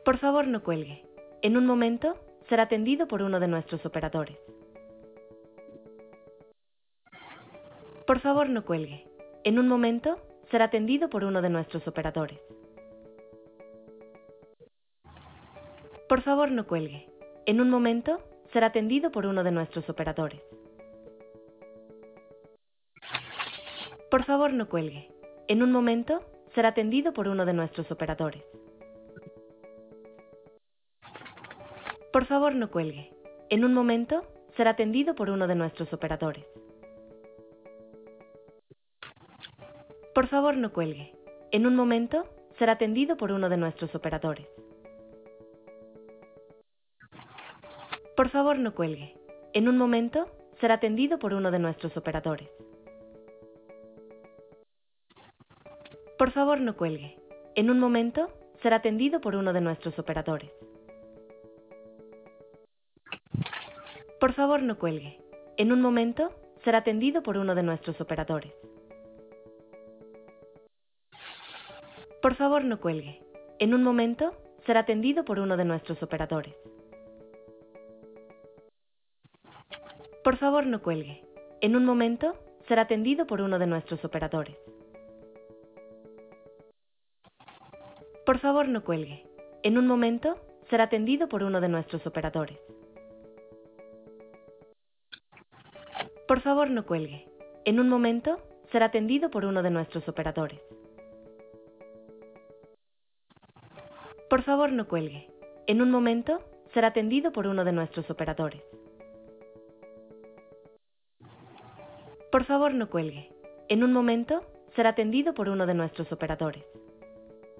Por favor, no cuelgue. En un momento, será atendido por uno de nuestros operadores. Por favor, no cuelgue. En un momento, será atendido por uno de nuestros operadores. Por favor, no cuelgue. En un momento, será atendido por uno de nuestros operadores. Por favor, no cuelgue. En un momento, será atendido por uno de nuestros operadores. Por favor, no cuelgue. En un momento, será atendido por uno de nuestros operadores. Por favor, no cuelgue. En un momento, será atendido por uno de nuestros operadores. Por favor, no cuelgue. En un momento, será atendido por uno de nuestros operadores. Por favor, no cuelgue. En un momento, será atendido por uno de nuestros operadores. Por favor, no cuelgue. En un momento, será atendido por uno de nuestros operadores. Por favor, no cuelgue. En un momento, será atendido por uno de nuestros operadores. Por favor, no cuelgue. En un momento, será atendido por uno de nuestros operadores. Por favor, no cuelgue. En un momento, será atendido por uno de nuestros operadores. Por favor, no cuelgue. En un momento, será atendido por uno de nuestros operadores. Por favor, no cuelgue. En un momento, será atendido por uno de nuestros operadores. Por favor, no cuelgue. En un momento, será atendido por uno de nuestros operadores.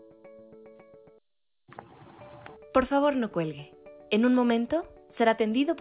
Por favor, no cuelgue. En un momento, será atendido por